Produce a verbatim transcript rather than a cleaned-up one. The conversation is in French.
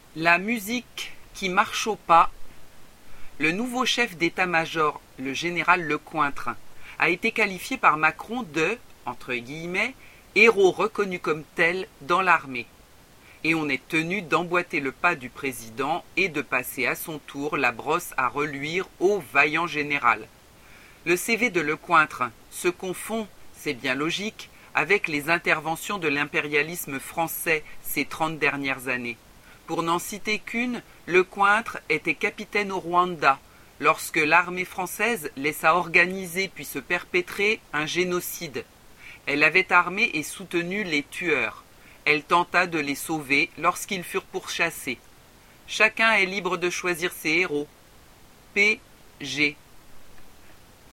La musique qui marche au pas. Le nouveau chef d'état-major, le général Lecointre, a été qualifié par Macron de, entre guillemets, héros reconnu comme tel dans l'armée. Et on est tenu d'emboîter le pas du président et de passer à son tour la brosse à reluire au vaillant général. Le C V de Lecointre se confond, c'est bien logique, avec les interventions de l'impérialisme français ces trente dernières années. Pour n'en citer qu'une, Lecointre était capitaine au Rwanda, lorsque l'armée française laissa organiser puis se perpétrer un génocide. Elle avait armé et soutenu les tueurs. Elle tenta de les sauver lorsqu'ils furent pourchassés. Chacun est libre de choisir ses héros. P G